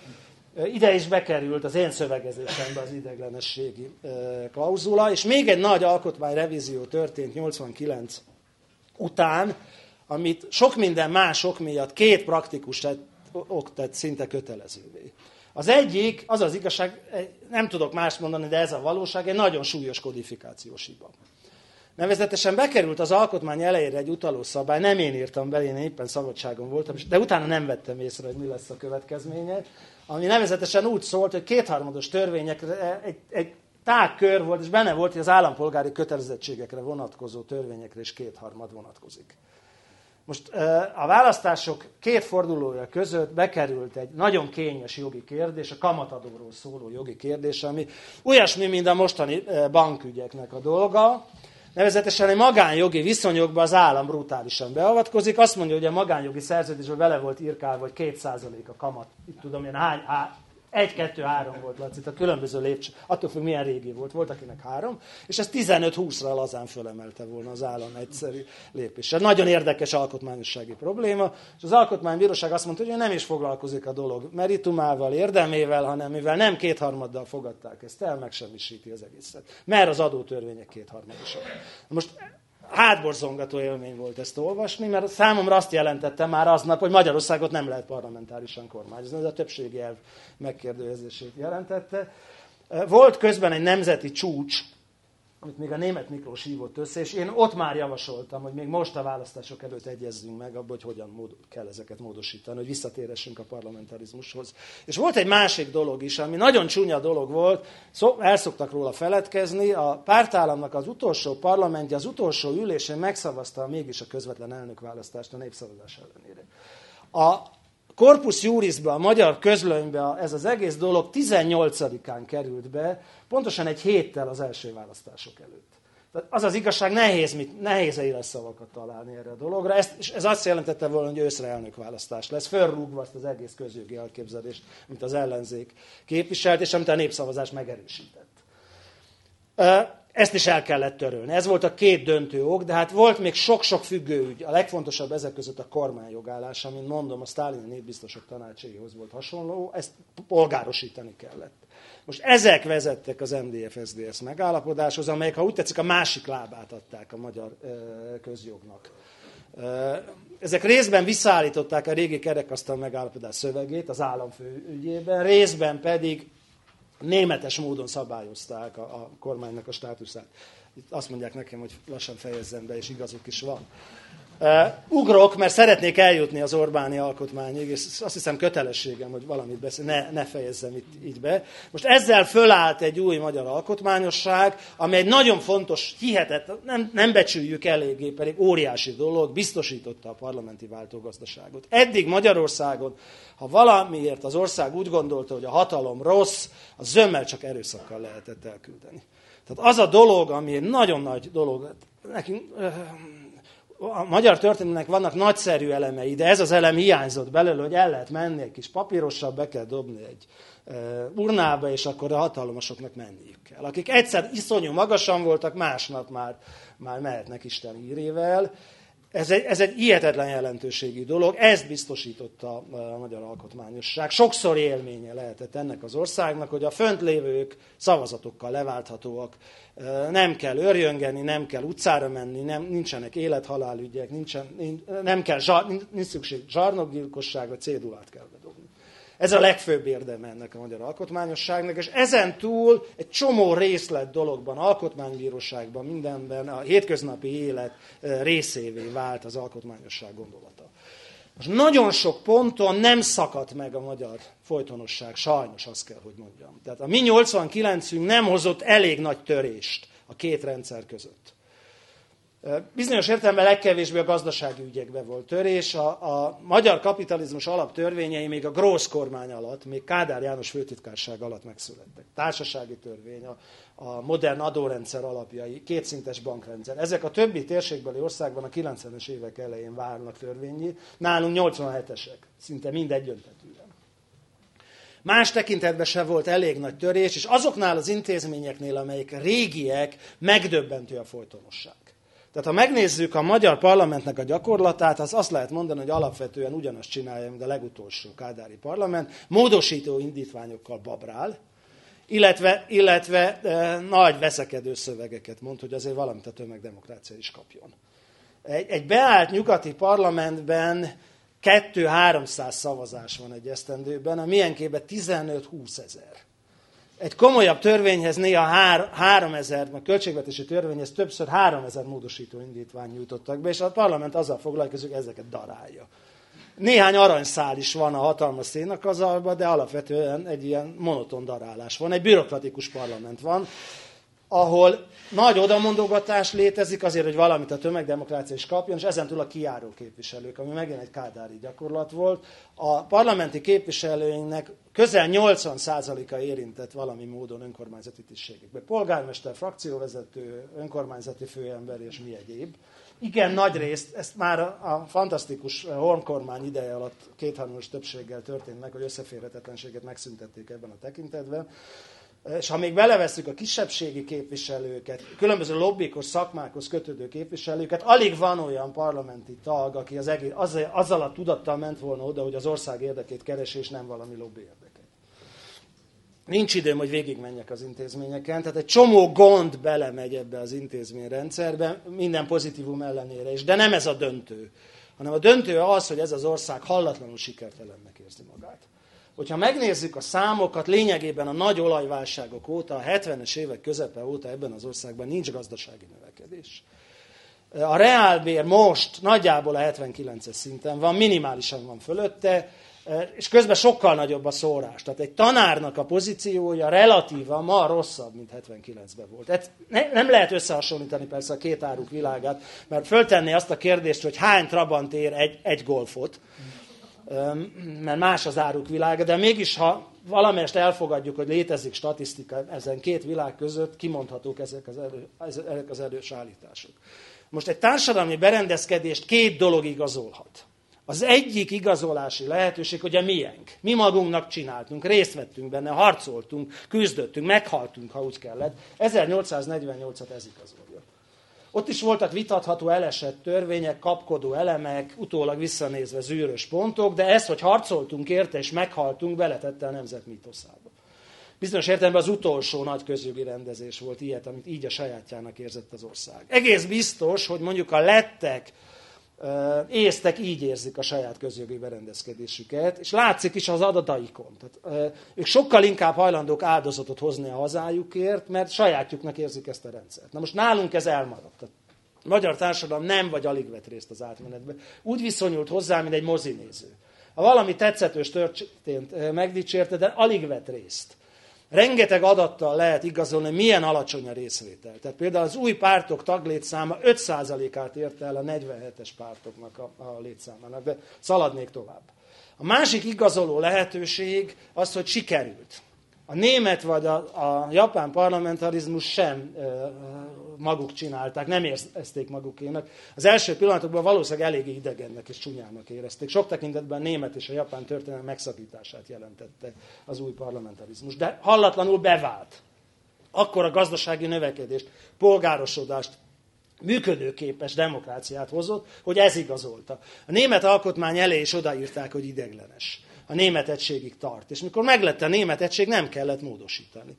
Ide is bekerült az én szövegezésembe az ideiglenességi klauzula, és még egy nagy alkotmányrevízió történt 89 után, amit sok minden mások miatt két praktikus ok tett szinte kötelezővé. Az egyik, az az igazság, nem tudok mást mondani, de ez a valóság, egy nagyon súlyos kodifikációs hiba. Nevezetesen bekerült az alkotmány elejére egy utalószabály, nem én írtam be, én éppen szabadságon voltam, de utána nem vettem észre, hogy mi lesz a következménye, ami nevezetesen úgy szólt, hogy kétharmados törvényekre egy tág kör volt, és benne volt, hogy az állampolgári kötelezettségekre vonatkozó törvényekre is kétharmad vonatkozik. Most a választások két fordulója között bekerült egy nagyon kényes jogi kérdés, a kamatadóról szóló jogi kérdés, ami olyasmi, mint a mostani bankügyeknek a dolga. Nevezetesen egy magánjogi viszonyokban az állam brutálisan beavatkozik. Azt mondja, hogy a magánjogi szerződésben bele volt írkálva, hogy 2% a kamat. Itt tudom én, 1, 2, 3 volt, Laci, a különböző lépcső. Attól függ, milyen régi volt, akinek 3. És ez 15-20-ra lazán fölemelte volna az állam egyszerű lépéssel. Nagyon érdekes alkotmányossági probléma. És az alkotmánybíróság azt mondta, hogy ő nem is foglalkozik a dolog meritumával, érdelmével, hanem mivel nem kétharmaddal fogadták ezt el, megsemmisíti az egészet. Mert az adótörvények kétharmadosak. Most hátborzongató élmény volt ezt olvasni, mert számomra azt jelentette már aznap, hogy Magyarországot nem lehet parlamentárisan kormányozni. Ez a többségi elv megkérdőjelezését jelentette. Volt közben egy nemzeti csúcs amit még a Németh Miklós hívott össze, és én ott már javasoltam, hogy még most a választások előtt egyezzünk meg abba, hogy hogyan kell ezeket módosítani, hogy visszatérhessünk a parlamentarizmushoz. És volt egy másik dolog is, ami nagyon csúnya dolog volt, el szoktak róla feledkezni, a pártállamnak az utolsó parlamentje, az utolsó ülésén megszavazta mégis a közvetlen elnökválasztást a népszavazás ellenére. A Corpus Jurisba, a magyar közlönybe ez az egész dolog 18-án került be, pontosan egy héttel az első választások előtt. Tehát az az igazság, nehéz éles szavakat találni erre a dologra, és ez azt jelentette volna, hogy őszre elnökválasztás lesz, fölrúgva azt az egész közjogi elképzelést, amit az ellenzék képviselt, és amit a népszavazás megerősített. Ezt is el kellett törölni. Ez volt a két döntő ok, de hát volt még sok-sok függőügy. A legfontosabb ezek között a kormányjogállása, mint mondom, a sztálini népbiztosok tanácséhoz volt hasonló, ezt polgárosítani kellett. Most ezek vezettek az MDF-SZDSZ megállapodáshoz, amelyek, ha úgy tetszik, a másik lábát adták a magyar közjognak. Ezek részben visszaállították a régi kerekasztal megállapodás szövegét az államfő ügyében, részben pedig németes módon szabályozták a kormánynak a státuszát. Itt azt mondják nekem, hogy lassan fejezzem be, és igazuk is van. Ugrok, mert szeretnék eljutni az Orbáni alkotmányig, és azt hiszem kötelességem, hogy valamit ne fejezzem itt így be. Most ezzel fölállt egy új magyar alkotmányosság, ami egy nagyon fontos, hihetetlen, nem becsüljük eléggé, pedig óriási dolog, biztosította a parlamenti váltógazdaságot. Eddig Magyarországon, ha valamiért az ország úgy gondolta, hogy a hatalom rossz, a zömmel csak erőszakkal lehetett elküldeni. Tehát az a dolog, ami egy nagyon nagy dolog, nekünk... A magyar történelemnek vannak nagyszerű elemei, de ez az elem hiányzott belőle, hogy el lehet menni egy kis papírossal, be kell dobni egy urnába, és akkor a hatalmasoknak menniük kell. Akik egyszer iszonyú magasan voltak, másnap már mehetnek Isten hírével. Ez egy hihetetlen jelentőségű dolog, ezt biztosította a magyar alkotmányosság. Sokszor élménye lehetett ennek az országnak, hogy a fönt lévők szavazatokkal leválthatóak, nem kell örjöngeni, nem kell utcára menni, nincsenek élethalálügyek, nincs szükség zsarnokgyilkosságra, cédulát kell bedobni. Ez a legfőbb érdeme ennek a magyar alkotmányosságnak, és ezen túl egy csomó részlet dologban, alkotmánybíróságban, mindenben a hétköznapi élet részévé vált az alkotmányosság gondolata. Most nagyon sok ponton nem szakadt meg a magyar folytonosság, sajnos azt kell, hogy mondjam. Tehát a mi 89-ünk nem hozott elég nagy törést a két rendszer között. Bizonyos értelemben legkevésbé a gazdasági ügyekben volt törés. A magyar kapitalizmus alaptörvényei még a Grósz kormány alatt, még Kádár János főtitkárság alatt megszülettek. Társasági törvény, a modern adórendszer alapjai, kétszintes bankrendszer. Ezek a többi térségbeli országban a 90-es évek elején válnak törvényi, nálunk 87-esek, szinte mindegy öntetően. Más tekintetben sem volt elég nagy törés, és azoknál az intézményeknél, amelyek régiek, megdöbbentő a folytonosság. Tehát ha megnézzük a magyar parlamentnek a gyakorlatát, az azt lehet mondani, hogy alapvetően ugyanazt csinálja, mint a legutolsó kádári parlament, módosító indítványokkal babrál, illetve nagy veszekedő szövegeket mond, hogy azért valamit a tömegdemokrácia is kapjon. Egy beállt nyugati parlamentben 200-300 szavazás van egy esztendőben, a milyenkében 15-20 ezer. Egy komolyabb törvényhez néha 3000, a költségvetési törvényhez többször 3000 módosító indítvány nyújtottak be, és a parlament azzal foglalkozik, hogy ezeket darálja. Néhány aranyszál is van a hatalmas szénakazalban, de alapvetően egy ilyen monoton darálás van. Egy bürokratikus parlament van, ahol nagy odamondogatás létezik azért, hogy valamit a tömegdemokrácia is kapjon, és ezentúl a kijáró képviselők, ami megint egy kádári gyakorlat volt. A parlamenti képviselőinknek közel 80%-a érintett valami módon önkormányzati tisztségekbe. Polgármester, frakcióvezető, önkormányzati főember és mi egyéb. Igen, nagy részt, ezt már a fantasztikus Horn kormány ideje alatt kétharmados többséggel történt meg, hogy összeférhetetlenséget megszüntették ebben a tekintetben. És ha még belevesszük a kisebbségi képviselőket, különböző lobbikos szakmákhoz kötődő képviselőket, alig van olyan parlamenti tag, aki azzal a tudattal ment volna oda, hogy az ország érdekét keresi, és nem valami lobby érdekét. Nincs időm, hogy végigmenjek az intézményeken, tehát egy csomó gond belemegy ebbe az intézményrendszerbe, minden pozitívum ellenére is, de nem ez a döntő, hanem a döntő az, hogy ez az ország hallatlanul sikertelennek érzi magát. Hogyha megnézzük a számokat, lényegében a nagy olajválságok óta, a 70-es évek közepe óta ebben az országban nincs gazdasági növekedés. A reálbér most nagyjából a 79-es szinten van, minimálisan van fölötte, és közben sokkal nagyobb a szórás. Tehát egy tanárnak a pozíciója relatívan ma rosszabb, mint 79-ben volt. Nem lehet összehasonlítani persze a két áruk világát, mert föltenné azt a kérdést, hogy hány Trabant ér egy golfot, mert más az áruk világa, de mégis, ha valamelyest elfogadjuk, hogy létezik statisztika ezen két világ között, kimondhatók ezek az erős állítások. Most egy társadalmi berendezkedést két dolog igazolhat. Az egyik igazolási lehetőség, hogy a miénk. Mi magunknak csináltunk, részt vettünk benne, harcoltunk, küzdöttünk, meghaltunk, ha úgy kellett. 1848-at ez igazolja. Ott is voltak vitatható, elesett törvények, kapkodó elemek, utólag visszanézve zűrös pontok, de ezt, hogy harcoltunk érte és meghaltunk, beletette a nemzet mítoszába. Bizonyos értelemben az utolsó nagy közjogi rendezés volt ilyet, amit így a sajátjának érzett az ország. Egész biztos, hogy mondjuk a lettek, észtek így érzik a saját közjogi berendezkedésüket, és látszik is az adataikon. Tehát, ők sokkal inkább hajlandók áldozatot hozni a hazájukért, mert sajátjuknak érzik ezt a rendszert. Na most nálunk ez elmaradt. A magyar társadalom nem vagy alig vett részt az átmenetben. Úgy viszonyult hozzá, mint egy mozinéző. Ha valami tetszetős történt, megdicsérte, de alig vett részt. Rengeteg adattal lehet igazolni, milyen alacsony a részvétel. Tehát például az új pártok taglétszáma 5%-át érte el a 47-es pártoknak a létszámának, de szaladnék tovább. A másik igazoló lehetőség az, hogy sikerült. A német vagy a japán parlamentarizmus sem maguk csinálták, nem érezték magukénak. Az első pillanatokban valószínűleg eléggé idegennek és csúnyának érezték. Sok tekintetben a német és a japán történelem megszakítását jelentette az új parlamentarizmus. De hallatlanul bevált. Akkor a gazdasági növekedést, polgárosodást, működőképes demokráciát hozott, hogy ez igazolta. A német alkotmány elé is odaírták, hogy ideiglenes. A német egységig tart. És mikor meglett a német egység, nem kellett módosítani.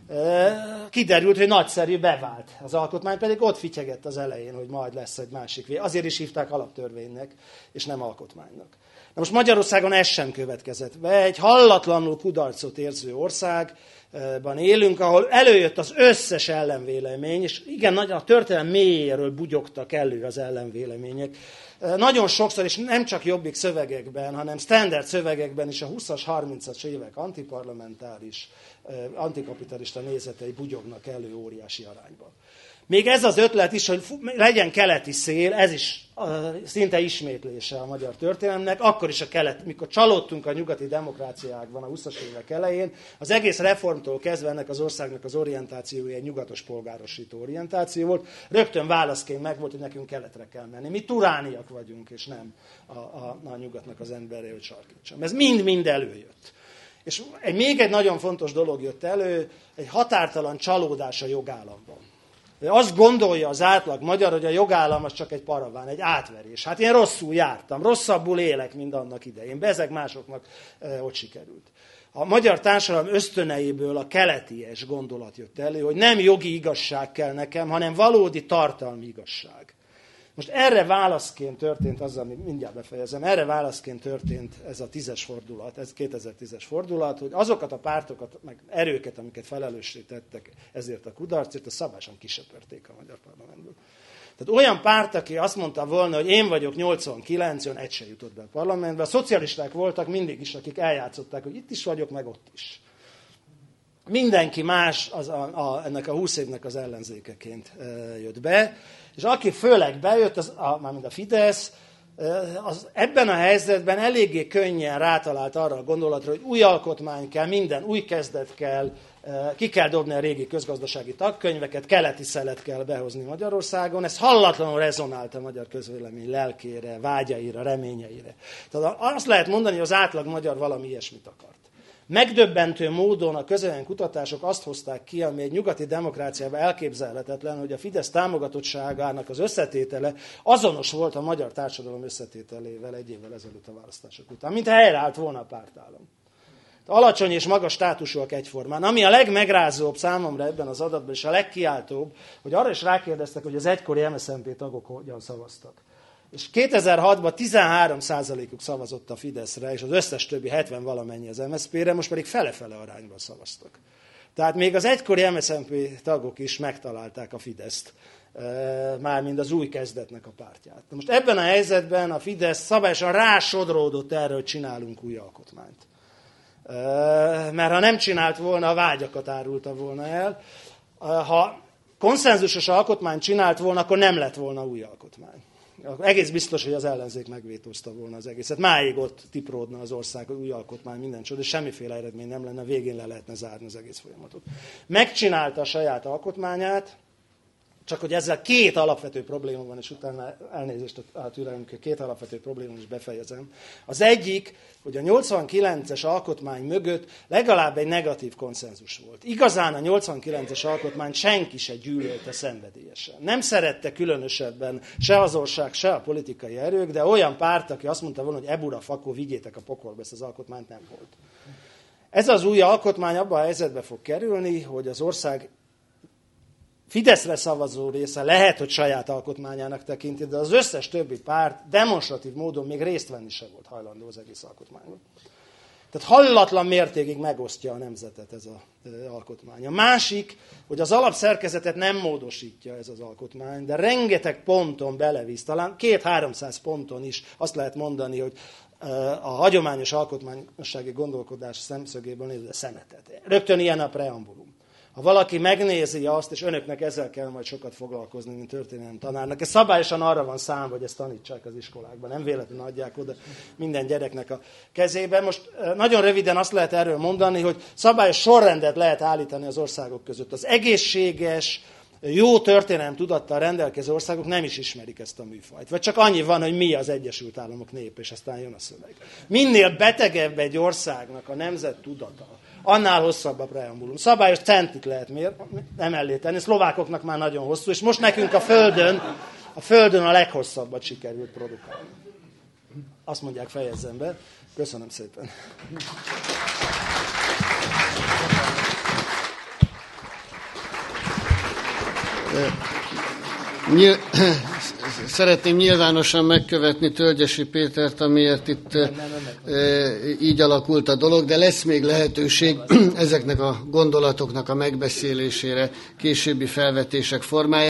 Kiderült, hogy nagyszerű, bevált. Az alkotmány pedig ott fityegett az elején, hogy majd lesz egy másik vég. Azért is hívták alaptörvénynek, és nem alkotmánynak. Na most Magyarországon ez sem következett be. Egy hallatlanul kudarcot érző országban élünk, ahol előjött az összes ellenvélemény, és igen, a történelem mélyéről bugyogtak elő az ellenvélemények. Nagyon sokszor, és nem csak jobbik szövegekben, hanem standard szövegekben is a 20-as, 30-as évek antiparlamentáris, antikapitalista nézetei bugyognak elő óriási arányban. Még ez az ötlet is, hogy legyen keleti szél, ez is szinte ismétlése a magyar történelemnek, akkor is mikor csalódtunk a nyugati demokráciákban a 20-as évek elején, az egész reformtól kezdve ennek az országnak az orientációja egy nyugatos polgárosító orientáció volt, rögtön válaszként megvolt, hogy nekünk keletre kell menni. Mi turániak vagyunk, és nem a nyugatnak az embere, hogy sarkítsam. Ez mind-mind előjött. És még egy nagyon fontos dolog jött elő, egy határtalan csalódás a jogállamban. Azt gondolja az átlag magyar, hogy a jogállam az csak egy paraván, egy átverés. Hát én rosszul jártam, rosszabbul élek, mint annak idején. Bezeg másoknak ott sikerült. A magyar társadalom ösztöneiből a keleties gondolat jött elő, hogy nem jogi igazság kell nekem, hanem valódi tartalmi igazság. Most erre válaszként történt az, amit mindjárt befejezem, erre válaszként történt ez a 10-es fordulat, ez 2010-es fordulat, hogy azokat a pártokat, meg erőket, amiket felelőssé tettek ezért a kudarcért, a szabályosan kisöpörték a magyar parlamentből. Tehát olyan párt, aki azt mondta volna, hogy én vagyok 89, olyan egy se jutott be a parlamentbe. A szocialisták voltak mindig is, akik eljátszották, hogy itt is vagyok, meg ott is. Mindenki más ennek a 20 évnek az ellenzékeként jött be, és aki főleg bejött, mármint a Fidesz, az ebben a helyzetben eléggé könnyen rátalált arra a gondolatra, hogy új alkotmány kell, minden új kezdet kell, ki kell dobni a régi közgazdasági tagkönyveket, keleti szelet kell behozni Magyarországon. Ez hallatlanul rezonált a magyar közvélemény lelkére, vágyaira, reményeire. Tehát azt lehet mondani, hogy az átlag magyar valami ilyesmit akart. Megdöbbentő módon a közvéleménykutatások azt hozták ki, ami egy nyugati demokráciában elképzelhetetlen, hogy a Fidesz támogatottságának az összetétele azonos volt a magyar társadalom összetételével egy évvel ezelőtt a választások után, mint helyreállt volna a pártállam. Alacsony és magas státusúak egyformán. Ami a legmegrázóbb számomra ebben az adatban, és a legkiáltóbb, hogy arra is rákérdeztek, hogy az egykori MSZNP tagok hogyan szavaztak. És 2006-ban 13%-uk szavazott a Fideszre, és az összes többi 70 valamennyi az MSZP-re, most pedig fele-fele arányban szavaztak. Tehát még az egykori MSZNP tagok is megtalálták a Fideszt, mármint az új kezdetnek a pártját. Na most ebben a helyzetben a Fidesz szabályosan rásodródott erre, hogy csinálunk új alkotmányt. Mert ha nem csinált volna, a vágyakat árulta volna el. Ha konszenzusos alkotmányt csinált volna, akkor nem lett volna új alkotmány. Egész biztos, hogy az ellenzék megvétózta volna az egészet. Máig ott tipródna az ország, hogy új alkotmány, minden csoda, és semmiféle eredmény nem lenne, végén le lehetne zárni az egész folyamatot. Megcsinálta a saját alkotmányát, csak hogy ezzel két alapvető probléma van, és utána elnézést a türelmükkel, két alapvető probléma is befejezem. Az egyik, hogy a 89-es alkotmány mögött legalább egy negatív konszenzus volt. Igazán a 89-es alkotmányt senki se gyűlölte szenvedélyesen. Nem szerette különösebben se az ország, se a politikai erők, de olyan párt, aki azt mondta volna, hogy ebura fakó, vigyétek a pokolba, ezt az alkotmányt nem volt. Ez az új alkotmány abban a helyzetbe fog kerülni, hogy az ország Fideszre szavazó része lehet, hogy saját alkotmányának tekinti, de az összes többi párt demonstratív módon még részt venni sem volt hajlandó az egész alkotmányban. Tehát hallatlan mértékig megosztja a nemzetet ez az alkotmány. A másik, hogy az alapszerkezetet nem módosítja ez az alkotmány, de rengeteg ponton belevisz, talán 200-300 ponton is azt lehet mondani, hogy a hagyományos alkotmányossági gondolkodás szemszögéből nézve szemetet. Rögtön ilyen a preambulum. Ha valaki megnézi azt, és önöknek ezzel kell majd sokat foglalkozni, mint történelem tanárnak, ez szabályosan arra van számva, hogy ezt tanítsák az iskolákban, nem véletlenül adják oda minden gyereknek a kezébe. Most nagyon röviden azt lehet erről mondani, hogy szabályos sorrendet lehet állítani az országok között. Az egészséges, jó történelem tudattal rendelkező országok nem is ismerik ezt a műfajt. Vagy csak annyi van, hogy mi az Egyesült Államok nép, és aztán jön a szöveg. Minél betegebb egy országnak a nemzet tudata, annál hosszabb a preambulum. Szabályos centit lehet emellé tenni, szlovákoknak már nagyon hosszú, és most nekünk a Földön a leghosszabbat sikerült produkálni. Azt mondják, fejezzem be. Köszönöm szépen. Szeretném nyilvánosan megkövetni Tölgyesi Pétert, amiért itt így alakult a dolog, de lesz még lehetőség ezeknek a gondolatoknak a megbeszélésére későbbi felvetések formájában.